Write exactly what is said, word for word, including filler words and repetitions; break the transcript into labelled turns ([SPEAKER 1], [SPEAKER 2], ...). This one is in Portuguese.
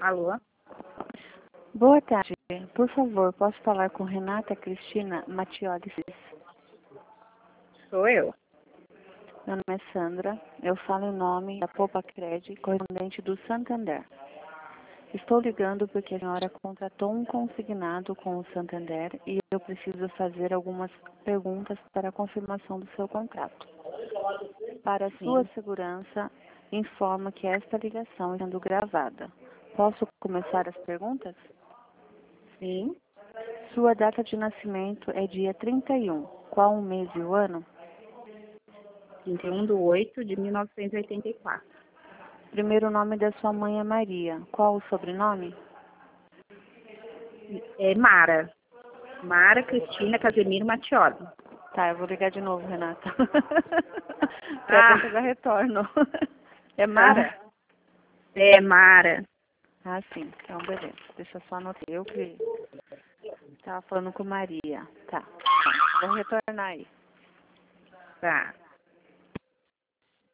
[SPEAKER 1] Alô?
[SPEAKER 2] Boa tarde. Por favor, posso falar com Renata Cristina Matioli?
[SPEAKER 1] Sou eu.
[SPEAKER 2] Meu nome é Sandra. Eu falo em nome da Popa Cred, correspondente do Santander. Estou ligando porque a senhora contratou um consignado com o Santander e eu preciso fazer algumas perguntas para a confirmação do seu contrato. Para a sua
[SPEAKER 1] Sim.
[SPEAKER 2] segurança, informo que esta ligação está sendo gravada. Posso começar as perguntas?
[SPEAKER 1] Sim.
[SPEAKER 2] Sua data de nascimento é dia trinta e um. Qual o mês e o ano?
[SPEAKER 1] trinta e um de oito de mil novecentos e oitenta e quatro.
[SPEAKER 2] Primeiro nome da sua mãe é Maria. Qual o sobrenome?
[SPEAKER 1] É Mara. Mara Cristina Casemiro Matioli.
[SPEAKER 2] Tá, eu vou ligar de novo, Renata. Pra
[SPEAKER 1] Ah.
[SPEAKER 2] ver se eu já retorno. É Mara?
[SPEAKER 1] É Mara.
[SPEAKER 2] Ah, sim. Então, beleza. Deixa eu só anotar. Eu que tava falando com Maria. Tá. Vou retornar aí.
[SPEAKER 1] Tá.